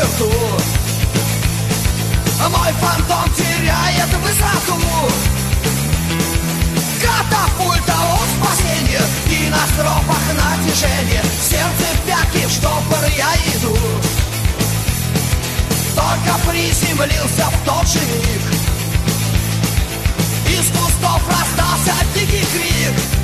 черту. Мой фантом теряет высоту. Катапульта от спасения, и на стропах натяжение. Сердце в пятки, в штопор я иду. Только приземлился в тот же миг, из кустов раздался дикий крик.